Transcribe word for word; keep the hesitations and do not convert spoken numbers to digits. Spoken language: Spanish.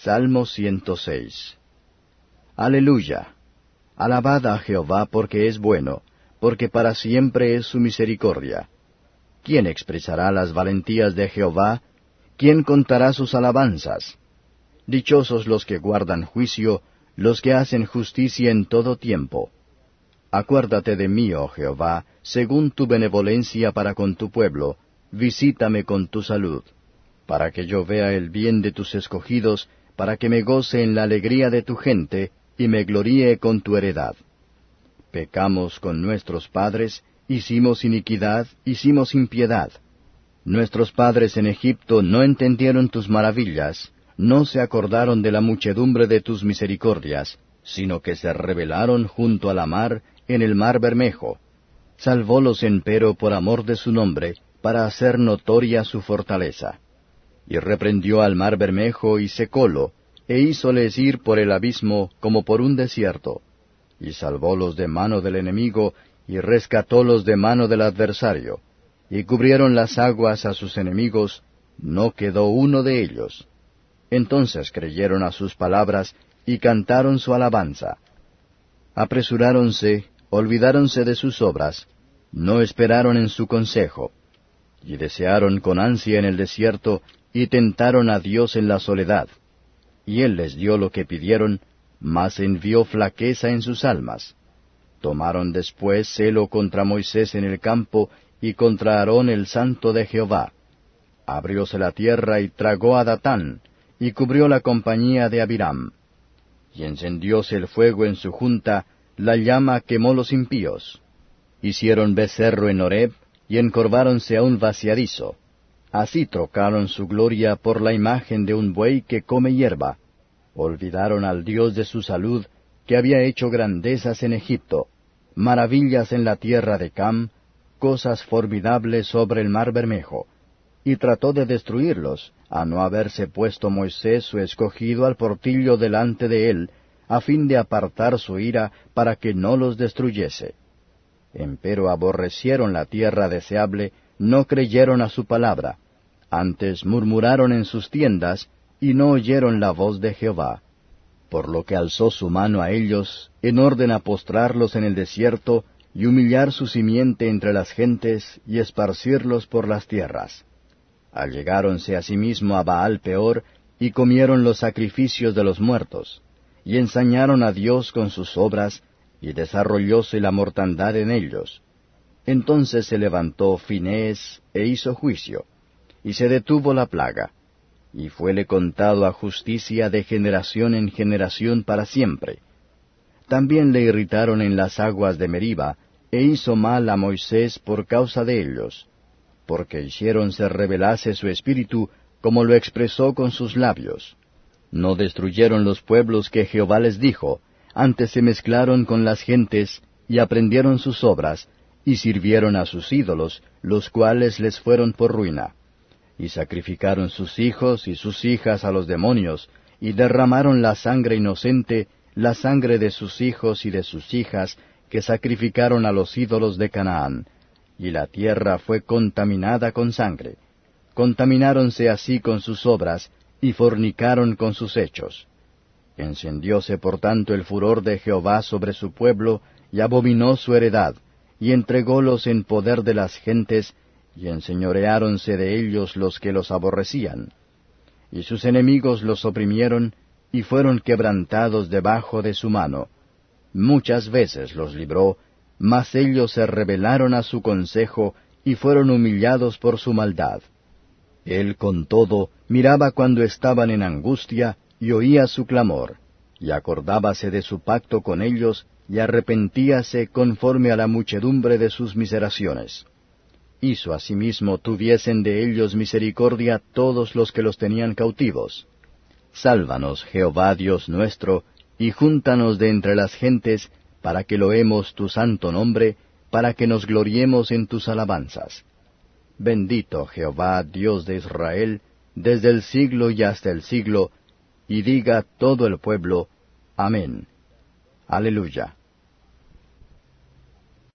Salmo ciento seis. Aleluya. Alabad a Jehová porque es bueno, porque para siempre es su misericordia. ¿Quién expresará las valentías de Jehová? ¿Quién contará sus alabanzas? Dichosos los que guardan juicio, los que hacen justicia en todo tiempo. Acuérdate de mí, oh Jehová, según tu benevolencia para con tu pueblo, visítame con tu salud, para que yo vea el bien de tus escogidos, para que me goce en la alegría de tu gente, y me gloríe con tu heredad. Pecamos con nuestros padres, hicimos iniquidad, hicimos impiedad. Nuestros padres en Egipto no entendieron tus maravillas, no se acordaron de la muchedumbre de tus misericordias, sino que se rebelaron junto a la mar, en el mar Bermejo. Salvólos empero por amor de su nombre, para hacer notoria su fortaleza. Y reprendió al mar Bermejo y secólo, e hízoles ir por el abismo como por un desierto. Y salvólos de mano del enemigo, y rescatólos de mano del adversario. Y cubrieron las aguas a sus enemigos, no quedó uno de ellos. Entonces creyeron a sus palabras, y cantaron su alabanza. Apresuráronse, olvidáronse de sus obras, no esperaron en su consejo. Y desearon con ansia en el desierto, y tentaron a Dios en la soledad. Y él les dio lo que pidieron, mas envió flaqueza en sus almas. Tomaron después celo contra Moisés en el campo, y contra Aarón el santo de Jehová. Abrióse la tierra y tragó a Datán, y cubrió la compañía de Abiram. Y encendióse el fuego en su junta, la llama quemó los impíos. Hicieron becerro en Horeb, y encorváronse a un vaciadizo. Así trocaron su gloria por la imagen de un buey que come hierba. Olvidaron al Dios de su salud, que había hecho grandezas en Egipto, maravillas en la tierra de Cam, cosas formidables sobre el mar Bermejo. Y trató de destruirlos, a no haberse puesto Moisés su escogido al portillo delante de él, a fin de apartar su ira, para que no los destruyese. Empero aborrecieron la tierra deseable, no creyeron a su palabra. Antes murmuraron en sus tiendas, y no oyeron la voz de Jehová. Por lo que alzó su mano a ellos, en orden a postrarlos en el desierto, y humillar su simiente entre las gentes, y esparcirlos por las tierras. Allegáronse asimismo a Baal Peor, y comieron los sacrificios de los muertos, y ensañaron a Dios con sus obras, y desarrollóse la mortandad en ellos. Entonces se levantó Finés, e hizo juicio, y se detuvo la plaga, y fuele contado a justicia de generación en generación para siempre. También le irritaron en las aguas de Meriba, e hizo mal a Moisés por causa de ellos, porque hicieron se rebelase su espíritu, como lo expresó con sus labios. No destruyeron los pueblos que Jehová les dijo, antes se mezclaron con las gentes, y aprendieron sus obras, y sirvieron a sus ídolos, los cuales les fueron por ruina. Y sacrificaron sus hijos y sus hijas a los demonios, y derramaron la sangre inocente, la sangre de sus hijos y de sus hijas, que sacrificaron a los ídolos de Canaán. Y la tierra fue contaminada con sangre. Contamináronse así con sus obras, y fornicaron con sus hechos. Encendióse por tanto el furor de Jehová sobre su pueblo, y abominó su heredad, y entrególos en poder de las gentes, y enseñoreáronse de ellos los que los aborrecían. Y sus enemigos los oprimieron, y fueron quebrantados debajo de su mano. Muchas veces los libró, mas ellos se rebelaron a su consejo, y fueron humillados por su maldad. Él con todo miraba cuando estaban en angustia, y oía su clamor, y acordábase de su pacto con ellos, y arrepentíase conforme a la muchedumbre de sus miseraciones. Hizo asimismo tuviesen de ellos misericordia todos los que los tenían cautivos. Sálvanos, Jehová Dios nuestro, y júntanos de entre las gentes, para que loemos tu santo nombre, para que nos gloriemos en tus alabanzas. Bendito Jehová, Dios de Israel, desde el siglo y hasta el siglo, y diga todo el pueblo, Amén. Aleluya.